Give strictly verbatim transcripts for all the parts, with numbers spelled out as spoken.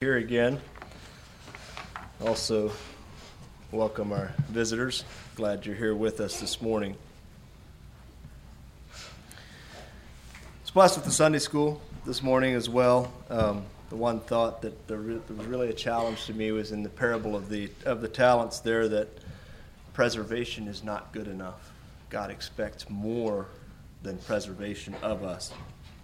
Here again. Also, welcome our visitors. Glad you're here with us this morning. I was blessed with the Sunday school this morning as well. Um, the one thought that there was really a challenge to me was in the parable of the of the talents there, that preservation is not good enough. God expects more than preservation of us.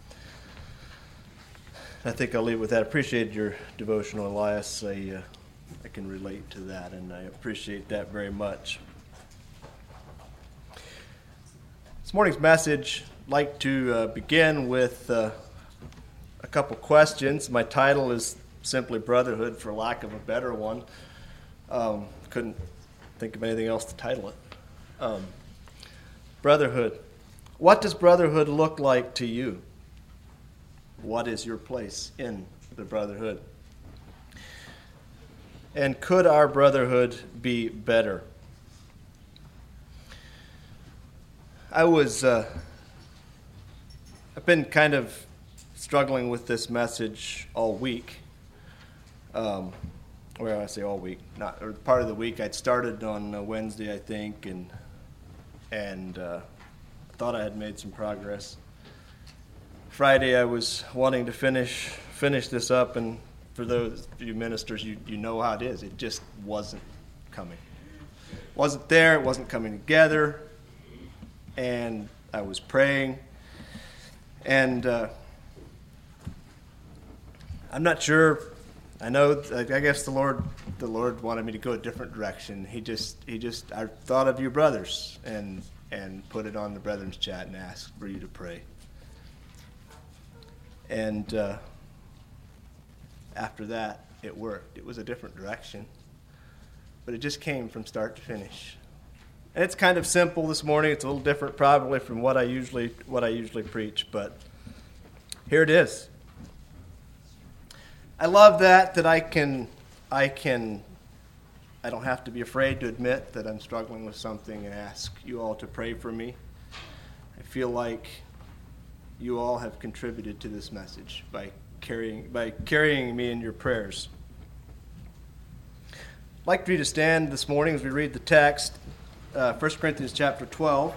I think I'll leave with that. I appreciate your devotional, Elias. I, uh, I can relate to that, and I appreciate that very much. This morning's message, I'd like to uh, begin with uh, a couple questions. My title is simply Brotherhood, for lack of a better one. Um, couldn't think of anything else to title it. Um, brotherhood. What does brotherhood look like to you? What is your place in the brotherhood? And could our brotherhood be better? I was, uh, I've been kind of struggling with this message all week. Um, well, I say all week, not or part of the week. I'd started on uh, Wednesday, I think, and and uh, thought I had made some progress. Friday, I was wanting to finish finish this up, and for those of you ministers, you, you know how it is. It just wasn't coming. It wasn't there. It wasn't coming together. And I was praying. And uh, I'm not sure. I know. I guess the Lord the Lord wanted me to go a different direction. He just he just I thought of you brothers and and put it on the brethren's chat and asked for you to pray. And uh, after that, it worked. It was a different direction. But it just came from start to finish. And it's kind of simple this morning. It's a little different probably from what I usually what I usually preach, but here it is. I love that that I can I can I don't have to be afraid to admit that I'm struggling with something and ask you all to pray for me. I feel like you all have contributed to this message by carrying by carrying me in your prayers. I'd like for you to stand this morning as we read the text, uh, First Corinthians chapter twelve.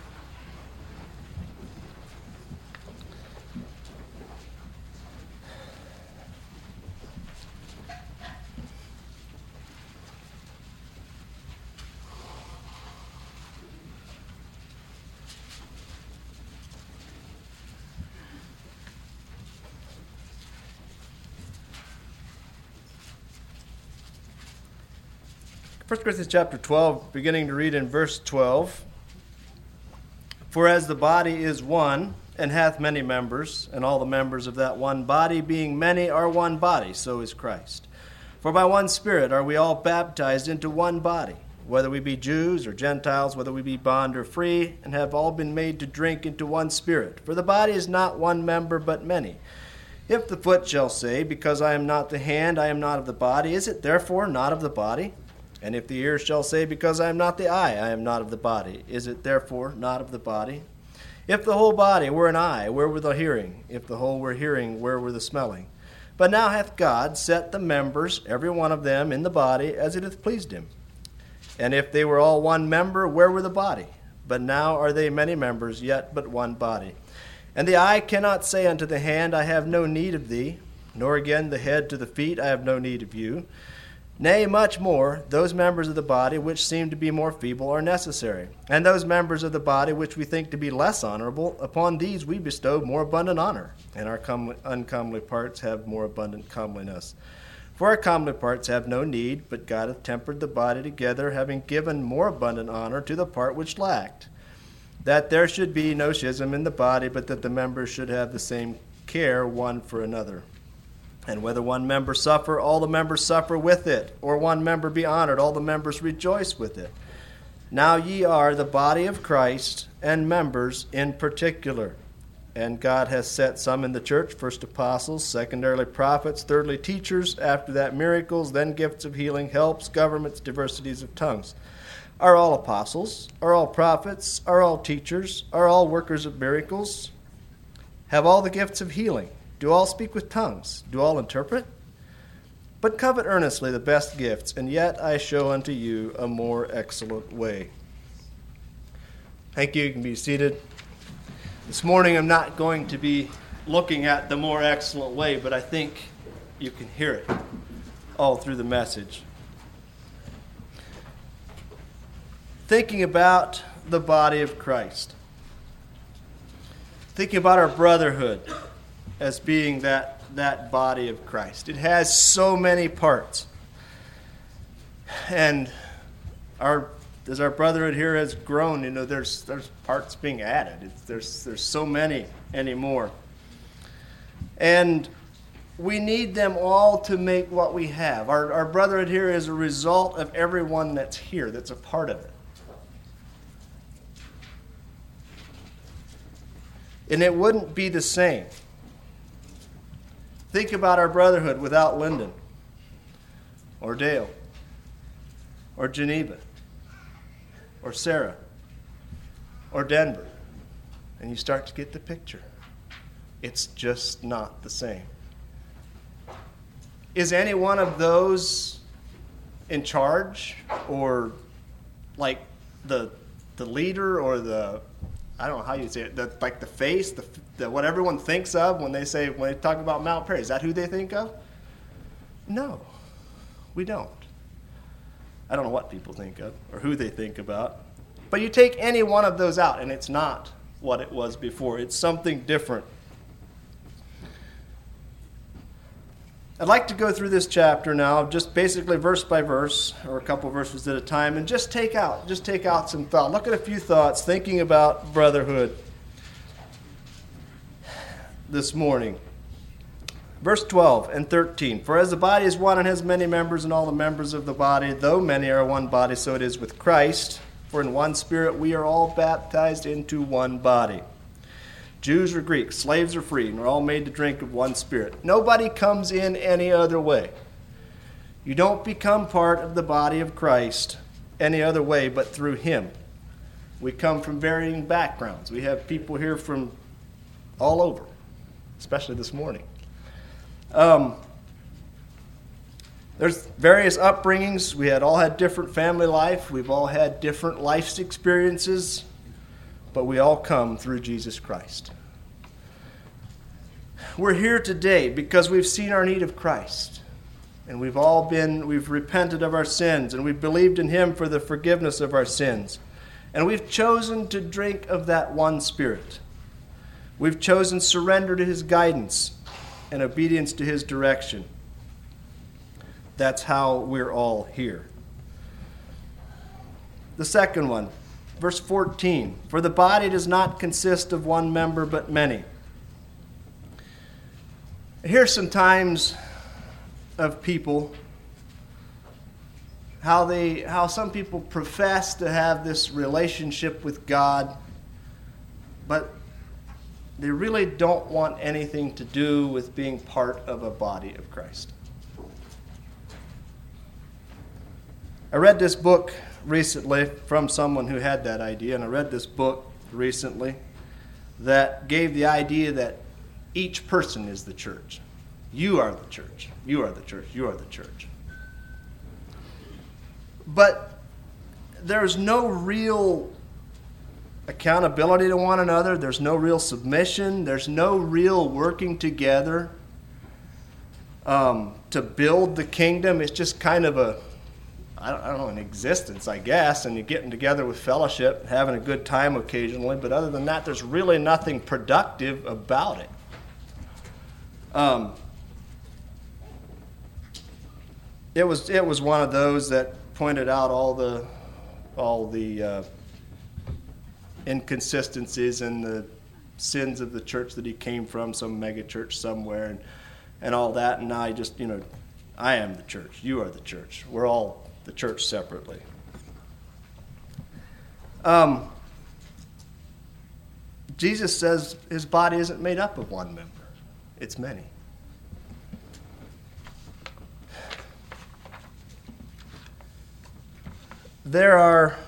First Corinthians chapter twelve, beginning to read in verse twelve. For as the body is one, and hath many members, and all the members of that one body, being many, are one body, so is Christ. For by one Spirit are we all baptized into one body, whether we be Jews or Gentiles, whether we be bond or free, and have all been made to drink into one Spirit. For the body is not one member, but many. If the foot shall say, because I am not the hand, I am not of the body, is it therefore not of the body? And if the ear shall say, because I am not the eye, I am not of the body, is it therefore not of the body? If the whole body were an eye, where were the hearing? If the whole were hearing, where were the smelling? But now hath God set the members, every one of them, in the body, as it hath pleased him. And if they were all one member, where were the body? But now are they many members, yet but one body. And the eye cannot say unto the hand, I have no need of thee, nor again the head to the feet, I have no need of you. Nay, much more, those members of the body which seem to be more feeble are necessary. And those members of the body which we think to be less honorable, upon these we bestow more abundant honor, and our comely, uncomely parts have more abundant comeliness. For our comely parts have no need, but God hath tempered the body together, having given more abundant honor to the part which lacked, that there should be no schism in the body, but that the members should have the same care one for another. And whether one member suffer, all the members suffer with it, or one member be honored, all the members rejoice with it. Now ye are the body of Christ, and members in particular. And God has set some in the church, first apostles, secondarily prophets, thirdly teachers, after that miracles, then gifts of healing, helps, governments, diversities of tongues. Are all apostles? Are all prophets? Are all teachers? Are all workers of miracles? Have all the gifts of healing? Do all speak with tongues? Do all interpret? but covet earnestly the best gifts, and yet I show unto you a more excellent way. Thank you. You can be seated. This morning I'm not going to be looking at the more excellent way, but I think you can hear it all through the message. Thinking about the body of Christ. Thinking about our brotherhood as being that, that body of Christ. It has so many parts. And our as our brotherhood here has grown, you know, there's there's parts being added. It's, there's there's so many anymore. And we need them all to make what we have. Our our brotherhood here is a result of everyone that's here, that's a part of it. And it wouldn't be the same. Think about our brotherhood without Lyndon, or Dale, or Geneva, or Sarah, or Denver, and you start to get the picture. It's just not the same. Is any one of those in charge, or like the the leader, or the, I don't know how you say it, the, like the face, the, the what everyone thinks of when they say, when they talk about Mount Perry? Is that who they think of? No, we don't. I don't know what people think of or who they think about. But you take any one of those out, and it's not what it was before. It's something different. I'd like to go through this chapter now, just basically verse by verse, or a couple verses at a time, and just take out, just take out some thought. Look at a few thoughts thinking about brotherhood this morning. Verse twelve and thirteen. For as the body is one and has many members, and all the members of the body, though many are one body, so it is with Christ. For in one Spirit we are all baptized into one body. Jews or Greeks, slaves or free, and are all made to drink of one Spirit. Nobody comes in any other way. You don't become part of the body of Christ any other way but through Him. We come from varying backgrounds. We have people here from all over, especially this morning. Um, there's various upbringings. We had all had different family life. We've all had different life experiences, but we all come through Jesus Christ. We're here today because we've seen our need of Christ, and we've all been, we've repented of our sins, and we've believed in Him for the forgiveness of our sins, and we've chosen to drink of that one Spirit. We've chosen surrender to His guidance and obedience to His direction. That's how we're all here. The second one, verse fourteen. For the body does not consist of one member, but many. Here's some times of people, how they, how some people profess to have this relationship with God, but they really don't want anything to do with being part of a body of Christ. I read this book recently from someone who had that idea, and I read this book recently that gave the idea that each person is the church. You are the church. You are the church. You are the church. But there's no real accountability to one another. There's no real submission. There's no real working together um, to build the kingdom. It's just kind of a, I don't, I don't know, an existence, I guess, and you're getting together with fellowship, having a good time occasionally. But other than that, there's really nothing productive about it. Um, it was it was one of those that pointed out all the all the uh, inconsistencies and the sins of the church that he came from, some mega church somewhere, and, and all that. And now I just, you know, I am the church. You are the church. We're all the church separately. Um, Jesus says his body isn't made up of one member. It's many. There are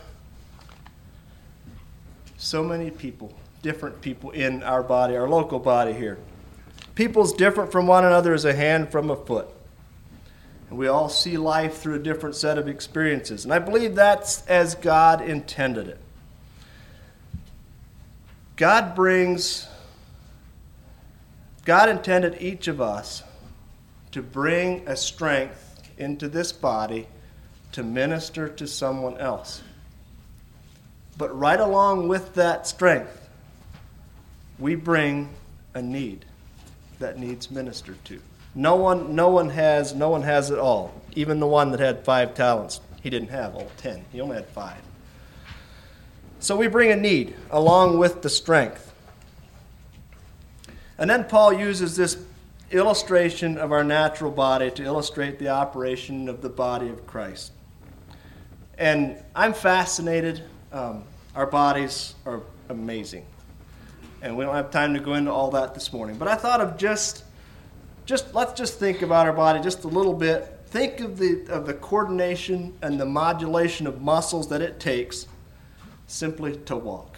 so many people, different people in our body, our local body here. People's different from one another as a hand from a foot, And we all see life through a different set of experiences. And I believe that's as God intended it. God brings, God intended each of us to bring a strength into this body to minister to someone else. But right along with that strength, we bring a need that needs ministered to. No one, no one has, no one has it all. Even the one that had five talents, he didn't have all ten. He only had five. So we bring a need along with the strength. And then Paul uses this illustration of our natural body to illustrate the operation of the body of Christ. And I'm fascinated. Um, our bodies are amazing. And we don't have time to go into all that this morning. But I thought of just, just let's just think about our body just a little bit. Think of the of the coordination and the modulation of muscles that it takes simply to walk.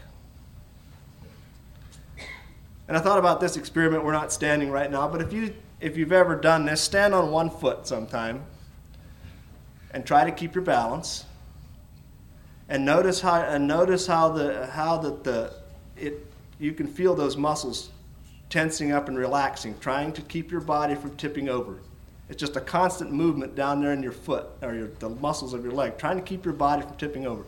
And I thought about this experiment. We're not standing right now, but if you if you've ever done this, stand on one foot sometime and try to keep your balance. And notice how and notice how the how that the it you can feel those muscles tensing up and relaxing, trying to keep your body from tipping over. It's just a constant movement down there in your foot or your, the muscles of your leg, trying to keep your body from tipping over.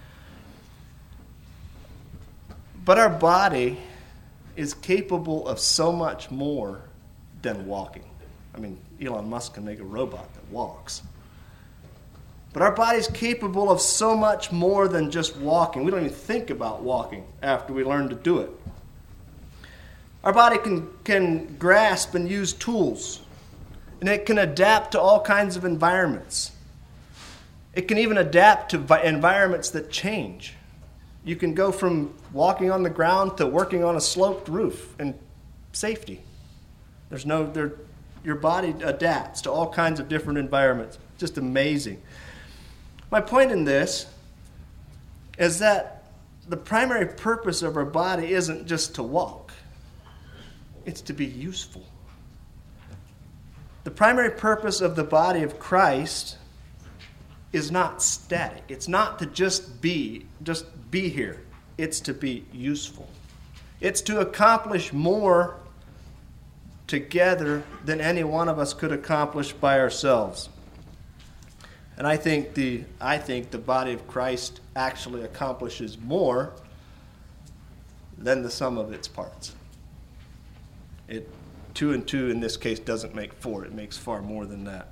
But our body is capable of so much more than walking. I mean, Elon Musk can make a robot that walks. But our body's capable of so much more than just walking. We don't even think about walking after we learn to do it. Our body can, can grasp and use tools, and it can adapt to all kinds of environments. It can even adapt to vi- environments that change. You can go from walking on the ground to working on a sloped roof in safety. There's no, there, your body adapts to all kinds of different environments. Just amazing. My point in this is that the primary purpose of our body isn't just to walk. It's to be useful. The primary purpose of the body of Christ is not static. It's not to just be, just be here. It's to be useful. It's to accomplish more together than any one of us could accomplish by ourselves. And I think the I think the body of Christ actually accomplishes more than the sum of its parts. It two and two in this case doesn't make four. It makes far more than that.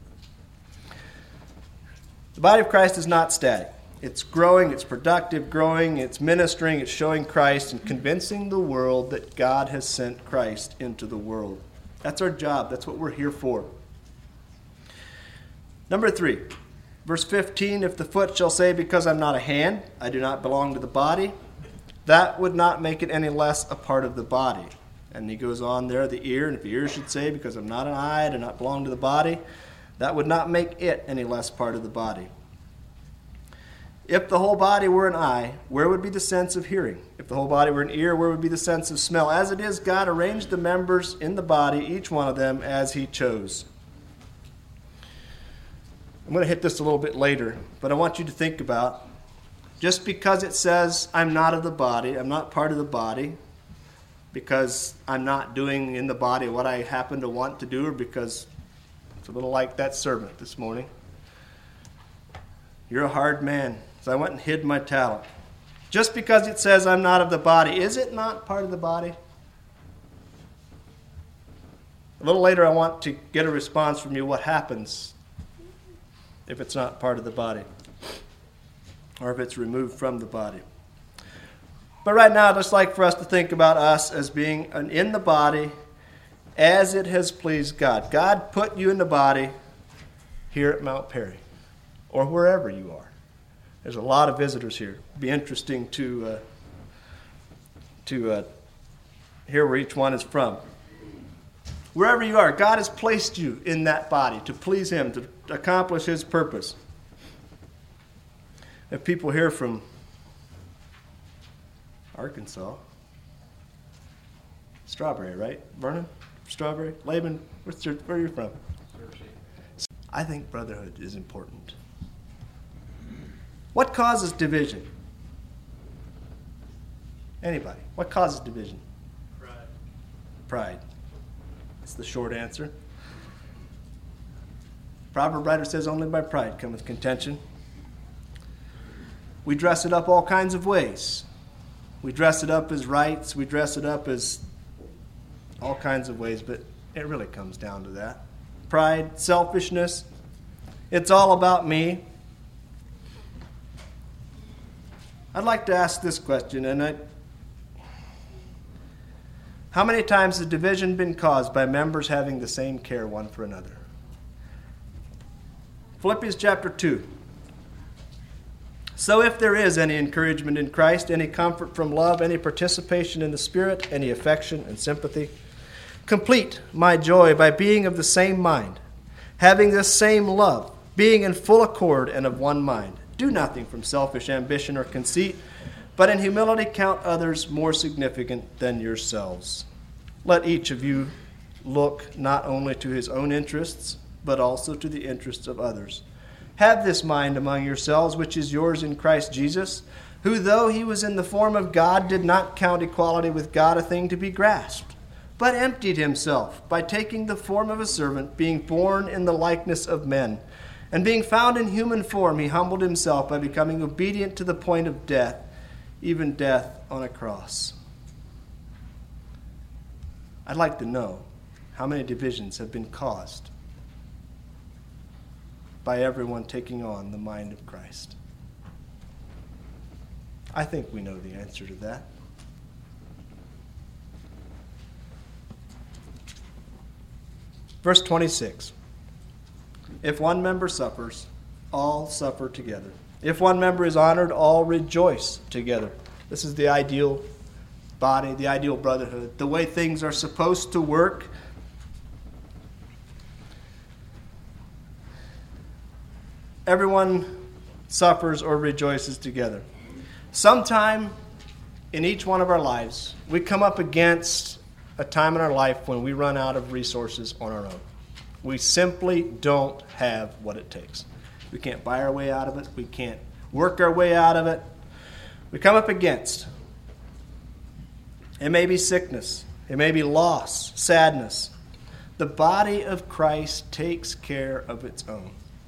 The body of Christ is not static. It's growing, it's productive, growing, it's ministering, it's showing Christ and convincing the world that God has sent Christ into the world. That's our job. That's what we're here for. Number three, verse fifteen, if the foot shall say, because I'm not a hand, I do not belong to the body, that would not make it any less a part of the body. And he goes on there, the ear, and if the ear should say, because I'm not an eye, I do not belong to the body, that would not make it any less part of the body. If the whole body were an eye, where would be the sense of hearing? If the whole body were an ear, where would be the sense of smell? As it is, God arranged the members in the body, each one of them, as he chose. I'm going to hit this a little bit later, but I want you to think about, just because it says I'm not of the body, I'm not part of the body, because I'm not doing in the body what I happen to want to do, or because it's a little like that servant this morning. You're a hard man, so I went and hid my talent. Just because it says I'm not of the body, is it not part of the body? A little later I want to get a response from you what happens if it's not part of the body, or if it's removed from the body. But right now, I'd just like for us to think about us as being an, in the body as it has pleased God. God put you in the body here at Mount Perry, or wherever you are. There's a lot of visitors here. It'd be interesting to, uh, to uh, hear where each one is from. Wherever you are, God has placed you in that body to please him, to accomplish his purpose. If people here from Arkansas, Strawberry, right? Vernon? Strawberry? Laban? Where's your, where are you from? I think brotherhood is important. What causes division? Anybody? What causes division? Pride. Pride. That's the short answer. Proverb writer says, only by pride cometh contention. We dress it up all kinds of ways. We dress it up as rights. We dress it up as all kinds of ways, but it really comes down to that. Pride, selfishness. It's all about me. I'd like to ask this question, and I, how many times has division been caused by members having the same care one for another? Philippians chapter two. So if there is any encouragement in Christ, any comfort from love, any participation in the Spirit, any affection and sympathy, complete my joy by being of the same mind, having the same love, being in full accord and of one mind. Do nothing from selfish ambition or conceit, but in humility count others more significant than yourselves. Let each of you look not only to his own interests, but also to the interests of others. Have this mind among yourselves, which is yours in Christ Jesus, who, though he was in the form of God, did not count equality with God a thing to be grasped, but emptied himself by taking the form of a servant, being born in the likeness of men. And being found in human form, he humbled himself by becoming obedient to the point of death, even death on a cross. I'd like to know how many divisions have been caused by everyone taking on the mind of Christ. I think we know the answer to that. Verse twenty-six. If one member suffers, all suffer together. If one member is honored, all rejoice together. This is the ideal body, the ideal brotherhood, the way things are supposed to work. Everyone suffers or rejoices together. Sometime in each one of our lives, we come up against a time in our life when we run out of resources on our own. We simply don't have what it takes. We can't buy our way out of it. We can't work our way out of it. We come up against. It may be sickness. It may be loss, sadness. The body of Christ takes care of its own.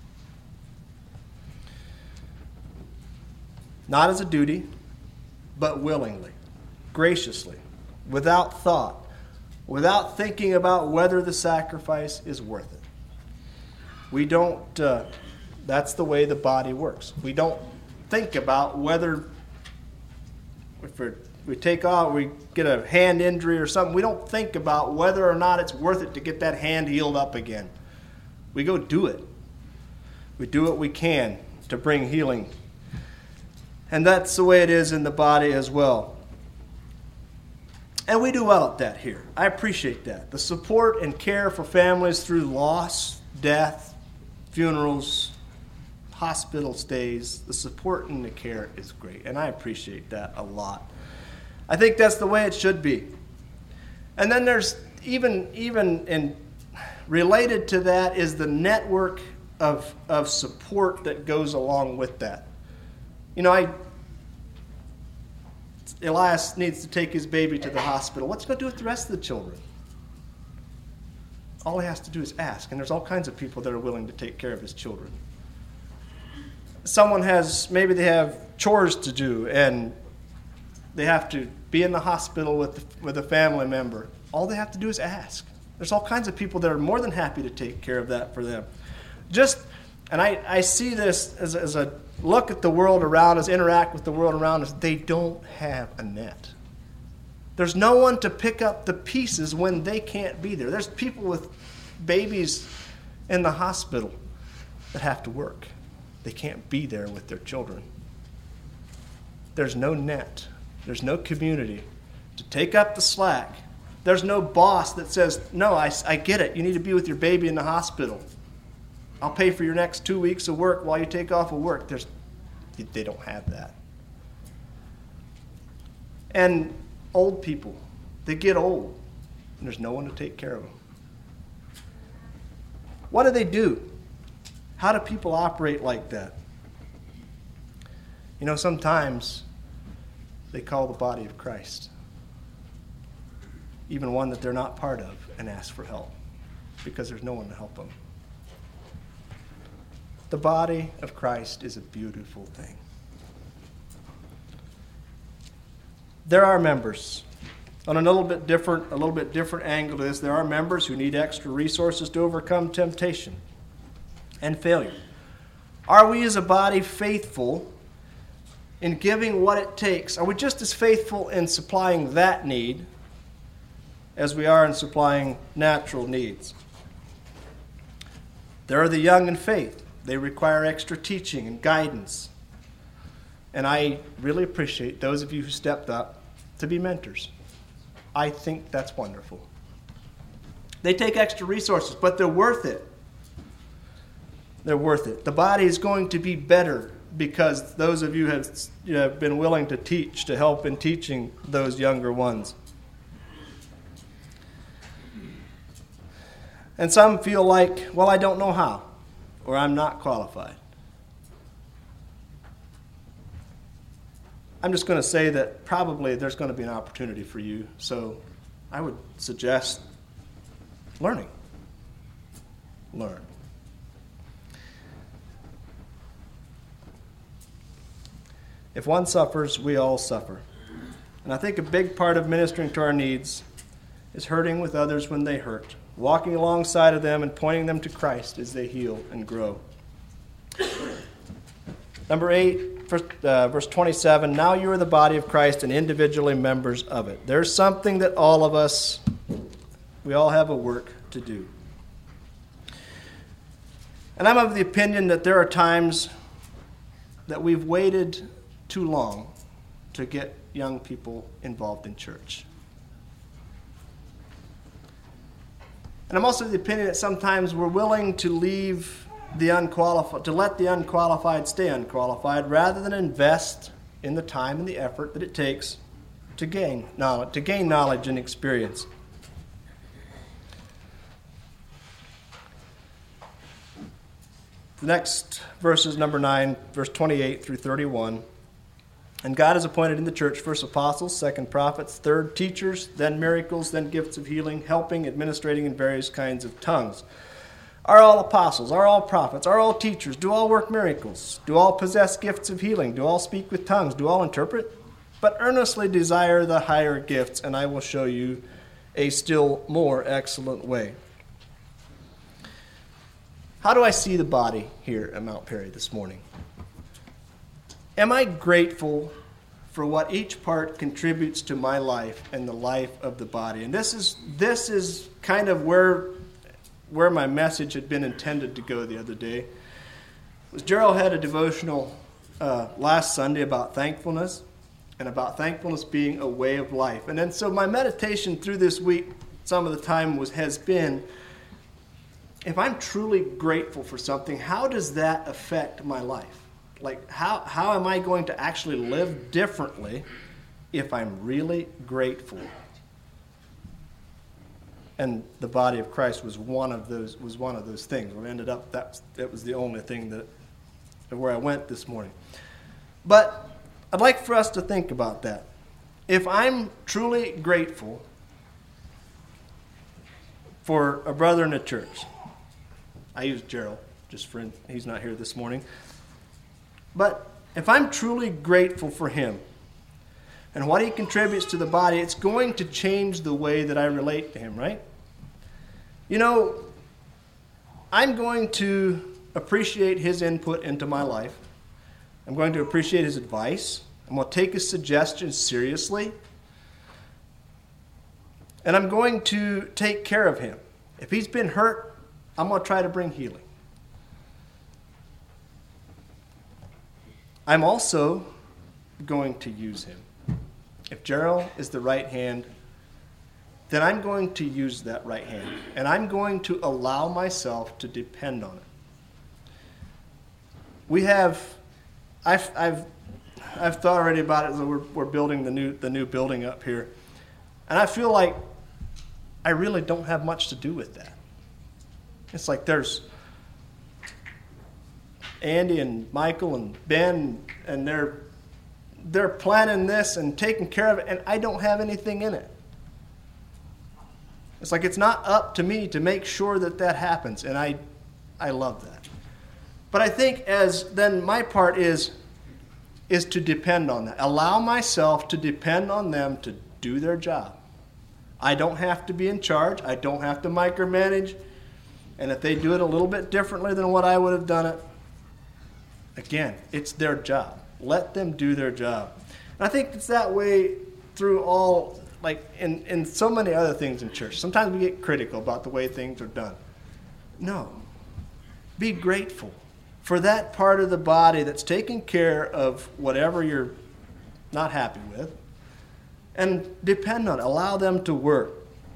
Not as a duty, but willingly, graciously, without thought, without thinking about whether the sacrifice is worth it. We don't, uh, that's the way the body works. We don't think about whether, if we're, we take off, we get a hand injury or something, we don't think about whether or not it's worth it to get that hand healed up again. We go do it. We do what we can to bring healing. And that's the way it is in the body as well. And we do well at that here. I appreciate that. The support and care for families through loss, death, funerals, hospital stays, the support and the care is great. And I appreciate that a lot. I think that's the way it should be. And then there's even, even in related to that is the network of, of support that goes along with that. You know, I Elias needs to take his baby to the hospital. What's he going to do with the rest of the children? All he has to do is ask, and there's all kinds of people that are willing to take care of his children. Someone has, maybe they have chores to do, and they have to be in the hospital with, with a family member. All they have to do is ask. There's all kinds of people that are more than happy to take care of that for them. Just, and I, I see this as, as a look at the world around us, interact with the world around us. They don't have a net. There's no one to pick up the pieces when they can't be there. There's people with babies in the hospital that have to work. They can't be there with their children. There's no net. There's no community to take up the slack. There's no boss that says, no, I, I get it. You need to be with your baby in the hospital. I'll pay for your next two weeks of work while you take off of work. There's, they don't have that. And old people, they get old, and there's no one to take care of them. What do they do? How do people operate like that? You know, sometimes they call the body of Christ, even one that they're not part of, and ask for help because there's no one to help them. The body of Christ is a beautiful thing. There are members. On a little bit different, a little bit different angle to this, there are members who need extra resources to overcome temptation and failure. Are we as a body faithful in giving what it takes? Are we just as faithful in supplying that need as we are in supplying natural needs? There are the young in faith. They require extra teaching and guidance. And I really appreciate those of you who stepped up to be mentors. I think that's wonderful. They take extra resources, but they're worth it. They're worth it. The body is going to be better because those of you have, you know, been willing to teach, to help in teaching those younger ones. And some feel like, well, I don't know how, or I'm not qualified. I'm just going to say that probably there's going to be an opportunity for you, so I would suggest learning. Learn. If one suffers, we all suffer. And I think a big part of ministering to our needs is hurting with others when they hurt, walking alongside of them and pointing them to Christ as they heal and grow. Number eight, first, uh, verse twenty-seven, now you are the body of Christ and individually members of it. There's something that all of us, we all have a work to do. And I'm of the opinion that there are times that we've waited too long to get young people involved in church. And I'm also of the opinion that sometimes we're willing to leave the unqualified, to let the unqualified stay unqualified rather than invest in the time and the effort that it takes to gain knowledge, to gain knowledge and experience. The next verse is number nine, verse twenty-eight through thirty-one. And God has appointed in the church first apostles, second prophets, third teachers, then miracles, then gifts of healing, helping, administrating in various kinds of tongues. Are all apostles? Are all prophets? Are all teachers? Do all work miracles? Do all possess gifts of healing? Do all speak with tongues? Do all interpret? But earnestly desire the higher gifts, and I will show you a still more excellent way. How do I see the body here at Mount Perry this morning? Am I grateful for what each part contributes to my life and the life of the body? And this is this is kind of where where my message had been intended to go the other day. Was Gerald had a devotional uh, last Sunday about thankfulness and about thankfulness being a way of life. And then so my meditation through this week, some of the time was has been, if I'm truly grateful for something, how does that affect my life? Like, how, how am I going to actually live differently if I'm really grateful? And the body of Christ was one of those was one of those things. When I ended up, that, that was the only thing that where I went this morning. But I'd like for us to think about that. If I'm truly grateful for a brother in a church, I use Gerald, just for he's not here this morning. But if I'm truly grateful for him and what he contributes to the body, it's going to change the way that I relate to him, right? You know, I'm going to appreciate his input into my life. I'm going to appreciate his advice. I'm going to take his suggestions seriously. And I'm going to take care of him. If he's been hurt, I'm going to try to bring healing. I'm also going to use him. If Gerald is the right hand, then I'm going to use that right hand. And I'm going to allow myself to depend on it. We have, I've, I've, I've thought already about it. We're, we're building the new, the new building up here. And I feel like I really don't have much to do with that. It's like there's, Andy and Michael and Ben, and they're they're planning this and taking care of it, and I don't have anything in it. It's like it's not up to me to make sure that that happens, and I, I love that. But I think as then my part is, is to depend on that. Allow myself to depend on them to do their job. I don't have to be in charge. I don't have to micromanage. And if they do it a little bit differently than what I would have done it, again, it's their job. Let them do their job. And I think it's that way through all, like in, in so many other things in church. Sometimes we get critical about the way things are done. No. Be grateful for that part of the body that's taking care of whatever you're not happy with. And depend on it. Allow them to work.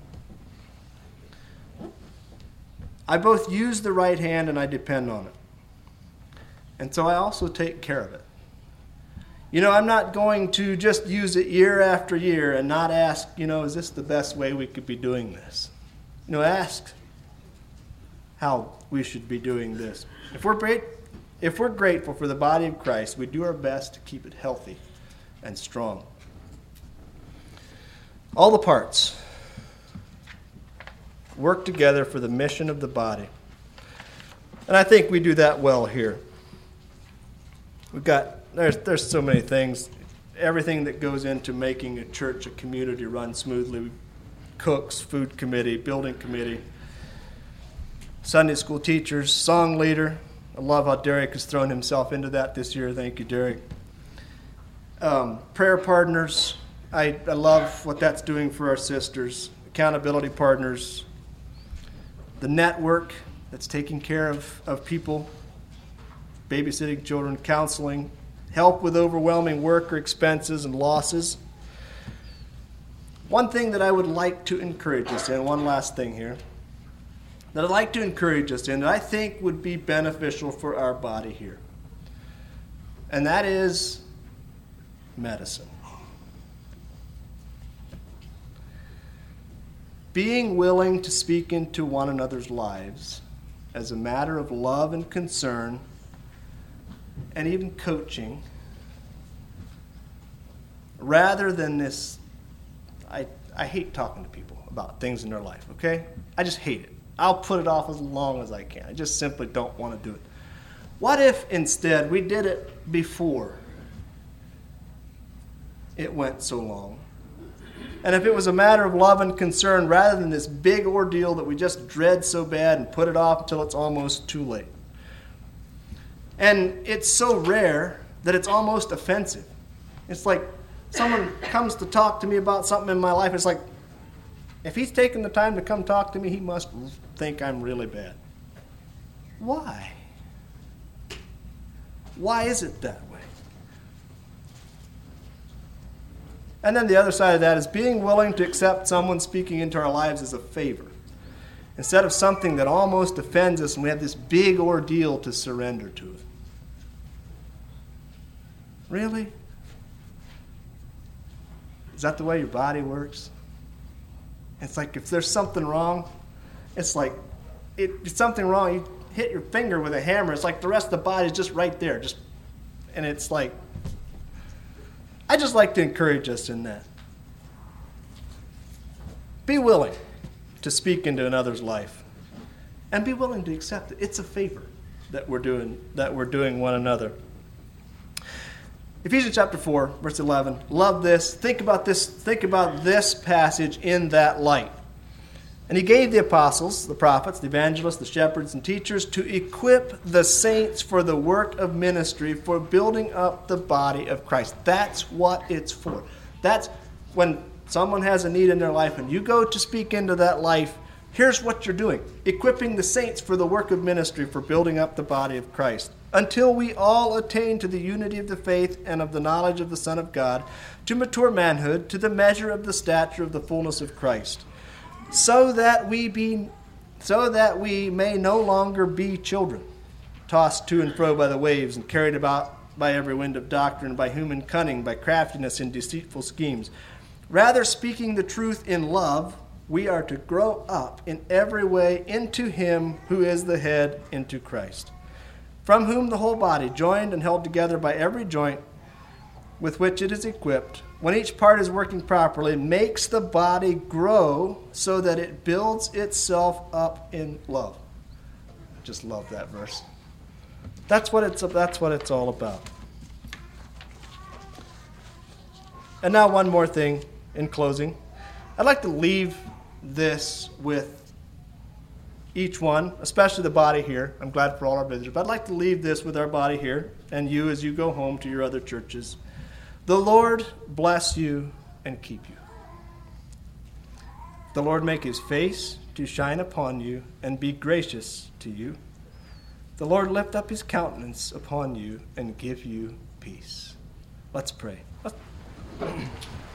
I both use the right hand and I depend on it. And so I also take care of it. You know, I'm not going to just use it year after year and not ask, you know, is this the best way we could be doing this? You know, ask how we should be doing this. If we're great, if we're grateful for the body of Christ, we do our best to keep it healthy and strong. All the parts work together for the mission of the body. And I think we do that well here. We've got There's there's so many things, everything that goes into making a church, a community run smoothly. Cooks, food committee, building committee, Sunday school teachers, song leader. I love how Derek has thrown himself into that this year. Thank you, Derek. Um, prayer partners. I, I love what that's doing for our sisters. Accountability partners. The network that's taking care of, of people. Babysitting children, counseling, help with overwhelming work or expenses and losses. One thing that I would like to encourage us in, one last thing here, that I'd like to encourage us in, that I think would be beneficial for our body here, and that is medicine. Being willing to speak into one another's lives as a matter of love and concern, and even coaching, rather than this, I, I hate talking to people about things in their life, okay? I just hate it. I'll put it off as long as I can. I just simply don't want to do it. What if instead we did it before it went so long? And if it was a matter of love and concern, rather than this big ordeal that we just dread so bad and put it off until it's almost too late. And it's so rare that it's almost offensive. It's like someone comes to talk to me about something in my life. It's like, if he's taking the time to come talk to me, he must think I'm really bad. Why? Why is it that way? And then the other side of that is being willing to accept someone speaking into our lives as a favor, instead of something that almost offends us and we have this big ordeal to surrender to it. Really? Is that the way your body works? It's like if there's something wrong, it's like it, it's something wrong. You hit your finger with a hammer. It's like the rest of the body is just right there. Just, and it's like, I just like to encourage us in that. Be willing to speak into another's life, and be willing to accept it. It's a favor that we're doing that we're doing one another. Ephesians chapter four, verse eleven. Love this. Think about this. Think about this passage in that light. And he gave the apostles, the prophets, the evangelists, the shepherds, and teachers to equip the saints for the work of ministry, for building up the body of Christ. That's what it's for. That's when someone has a need in their life and you go to speak into that life. Here's what you're doing. Equipping the saints for the work of ministry, for building up the body of Christ, until we all attain to the unity of the faith and of the knowledge of the Son of God, to mature manhood, to the measure of the stature of the fullness of Christ, so that we be, so that we may no longer be children, tossed to and fro by the waves and carried about by every wind of doctrine, by human cunning, by craftiness and deceitful schemes. Rather, speaking the truth in love, we are to grow up in every way into him who is the head, into Christ, from whom the whole body, joined and held together by every joint with which it is equipped, when each part is working properly, makes the body grow so that it builds itself up in love. I just love that verse. That's what it's, that's what it's all about. And now one more thing in closing. I'd like to leave this with each one, especially the body here. I'm glad for all our visitors, but I'd like to leave this with our body here and you as you go home to your other churches. The Lord bless you and keep you. The Lord make his face to shine upon you and be gracious to you. The Lord lift up his countenance upon you and give you peace. Let's pray. Let's